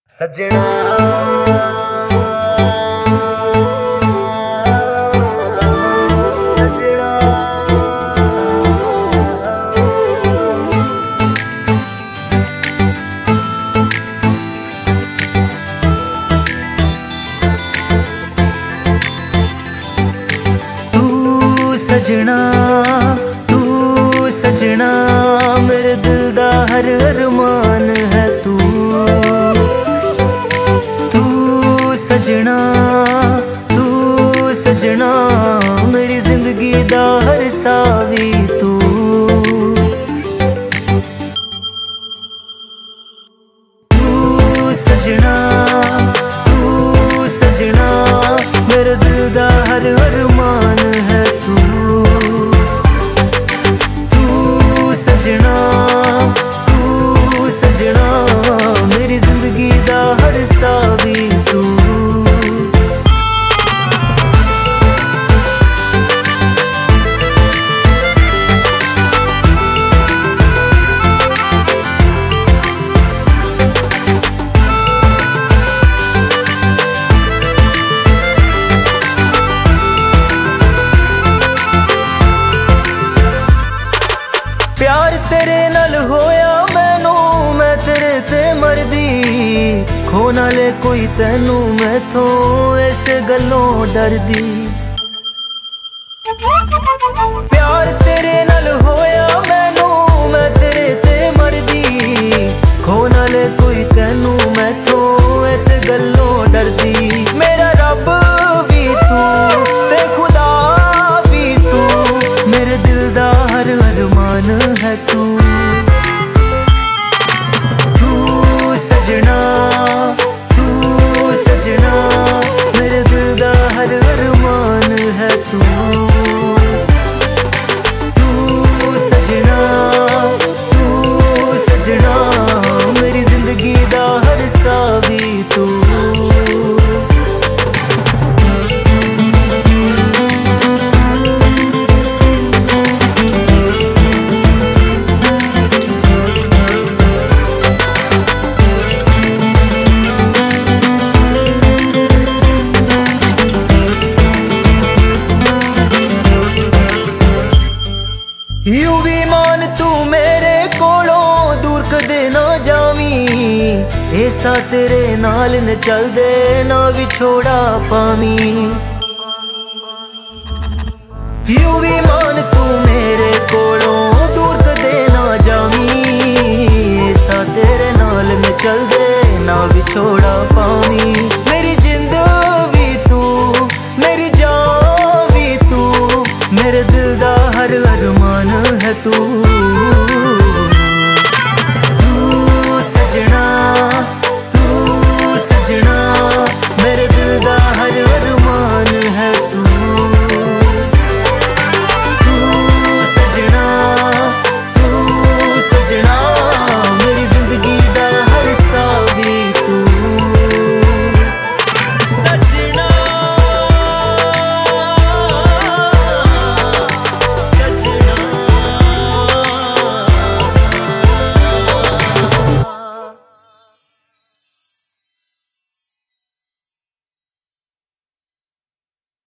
सजना तू सजना मेरे दिल दा हर अरमान है तू सजना मेरी जिंदगी दा हर सावी तू सजना मेरे दिल दा हर अरमान है तू सजना मेरी जिंदगी दा हर सावी तू प्यार तेरे नाल होया मैनू मैं तेरे ते मरदी खो ना ले कोई तैनू मैथों इस गल्लों डरदी। प्यार तेरे नाल होया मैनू मैं तेरे ते मरदी खो ना ले कोई तैनू मैथों इस गल्लों डरदी। मेरा रब भी तू ते खुदा भी तू मेरे दिल दा हर अरमान है तू सजना मेरे दिल दा हर अरमान है तू सजना मेरी जिंदगी दा हर सावी तू। यू भी मान तू मेरे कोलों दूर कदे ना जावी ऐसा तेरे नाल न चल दे ना विछोड़ा पावी। यू भी मान तू मेरे कोलों दूर कदे ना जावी ऐसा तेरे नाल न चल दे ना विछोड़ा पावी। मेरी